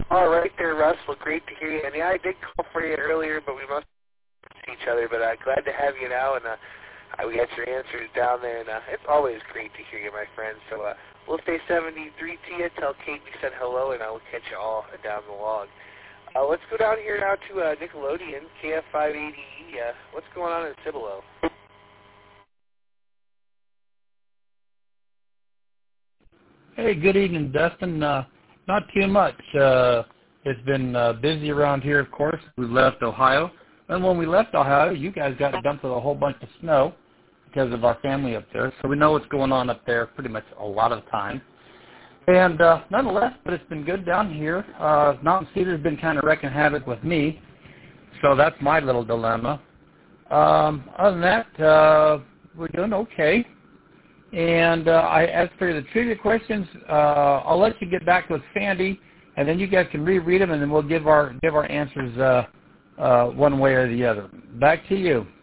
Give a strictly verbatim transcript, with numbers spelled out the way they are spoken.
All right there, Russ. Well, great to hear you. And yeah, I did call for you earlier, but we must see each other. But uh, glad to have you now, and uh, we got your answers down there. And uh, it's always great to hear you, my friend. So uh, we'll say seventy-three to you. Tell Kate we said hello, and I will catch you all down the log. Uh, let's go down here now to uh, Nickelodeon, K F five eighty E. Uh, what's going on in Cibolo? Hey, good evening, Dustin. Uh, not too much. Uh, it's been uh, busy around here, of course. We left Ohio. And when we left Ohio, you guys got dumped with a whole bunch of snow because of our family up there. So we know what's going on up there pretty much a lot of the time. And uh, nonetheless, but it's been good down here. Uh, Mountain Cedar's been kind of wrecking havoc with me. So that's my little dilemma. Um, other than that, uh, we're doing okay. And uh, I, as for the trivia questions, uh, I'll let you get back with Sandy, and then you guys can reread them, and then we'll give our give our answers uh, uh, one way or the other. Back to you.